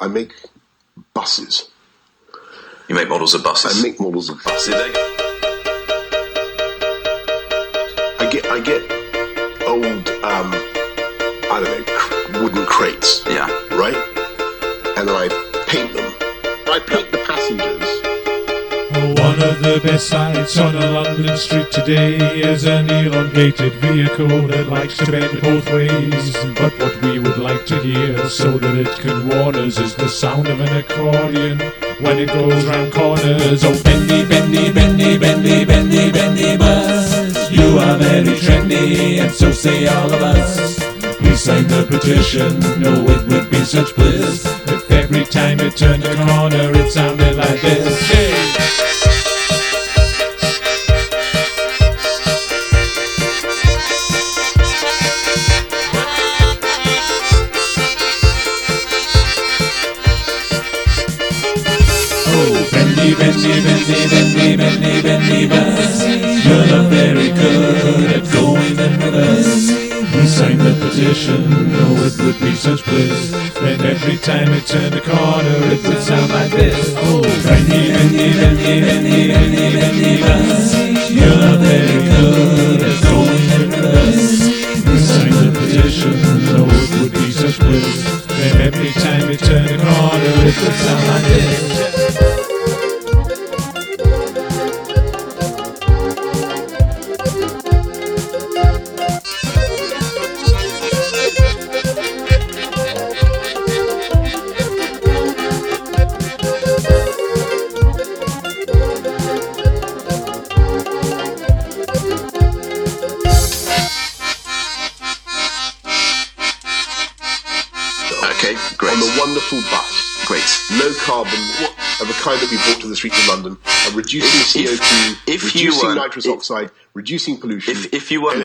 I make buses. You make models of buses? I make models of buses. I get old, I don't know, wooden crates. Yeah. Right? And then I paint them. I paint the passengers. One of the best sights on a London street today is an elongated vehicle that likes to bend both ways. But what we would like to hear, so that it can warn us, is the sound of an accordion when it goes round corners. Oh, bendy, bendy, bendy, bendy, bendy, bendy bus, you are very trendy, and so say all of us. Please sign the petition, no, it would be such bliss if every time it turned a corner it sounded like this. Hey! Bendy, bendy, bendy, bendy, bendy, bendy bus, you're not very good at going in with us. We signed the petition, oh, it would be such bliss, then every time it turned a corner it would sound like this. Oh, bendy, bendy, bendy, bendy, bendy, bendy bus, you're not very good at going in with us. We signed the petition, oh, it would be such bliss, then every time it turned a corner it would sound like this. Okay, great. On a wonderful bus. Great. Low carbon, of a kind that we brought to the streets of London, reducing CO2, reducing nitrous oxide, reducing pollution. If you were